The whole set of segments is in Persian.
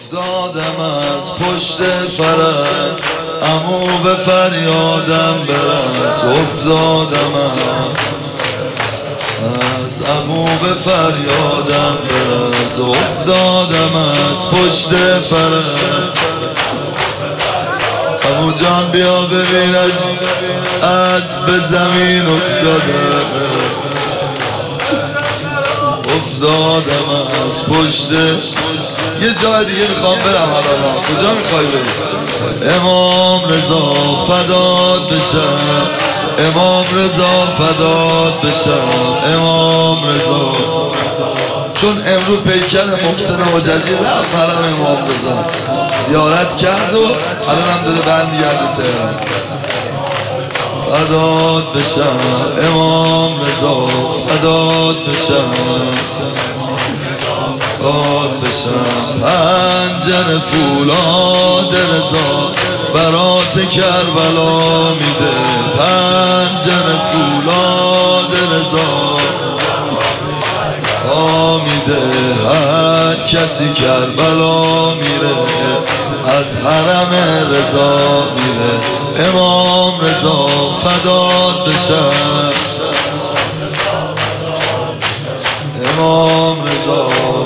افتادم از پشت فرس، عمو به فریادم برس. افتادم از عمو به فریادم برس. افتادم از پشت فرس. عمو جان بیا ببین از به زمین افتاده. افتادم از پشت. یه جای دیگه میخوام برم. حالا کجا میخوای بری؟ امام رضا فدات بشم، امام رضا فدات بشم، امام رضا. چون امرو پیکر محسن حججی رفت حرم امام رضا زیارت کرد و الان هم داده برمیگرده تهران. فدات بشم امام رضا، فدات بشم، فدات بشم. پنجره فولاد رضا برات کربلا میده. پنجره فولاد رضا میده. هر کسی کربلا میره از حرم رضا میره. امام رضا فدات بشم، امام رضا.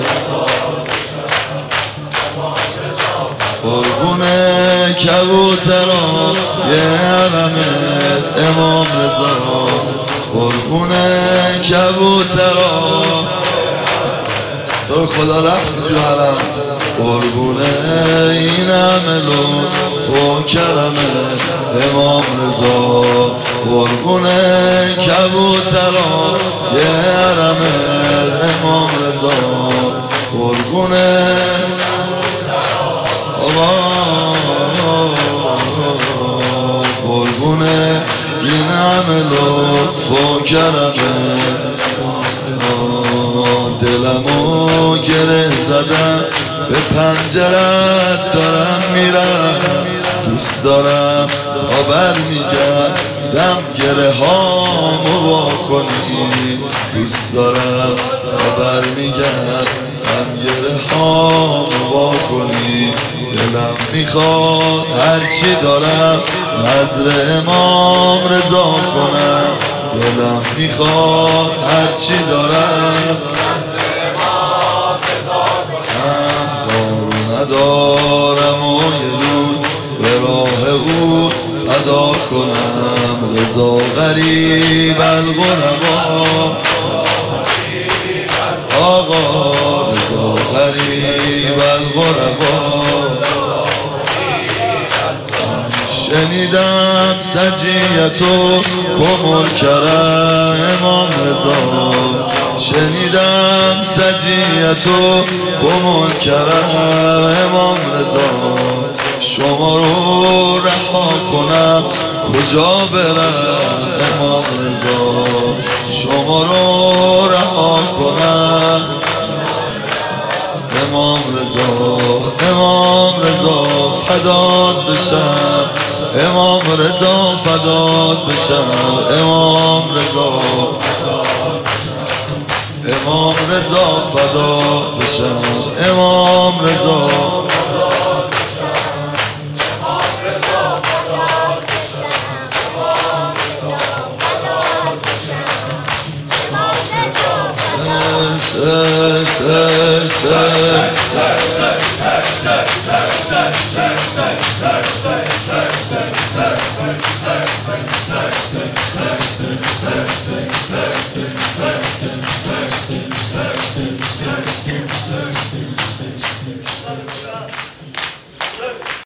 قربونه کبوتران یه حرمت امام رضا. قربونه کبوتران تو خدا رفت تو حرم. قربونه این همه لطف و کرمه امام رضا. قربونه کبوتران یه حرمه امام رضا. قربونه قربونه این همه لطف و کرمه. دلمو گره زدم به پنجرت دارم میرم. دوست دارم تا برمیگردم گره هامو وا کنی. دوست دارم تا برمیگردم گره هامو وا کنی. دلم میخواد هرچی دارم نظر امام رضا کنم. دلم میخواد هرچی دارم ندارم و یه روز به راه او فدا کنم. رضا غریب الغربا آقا، رضا غریب الغربا. شنیدم سجیتو کمر کرم امام رضا. شنیدم سجیتو کمر کرم امام رضا. شما رو رها کنم کجا برم امام رضا. شما رو رها کنم امام رضا. امام رضا فدات بشم، امام رضا فدات بشم، امام رضا. امام رضا فدات بشم، امام رضا.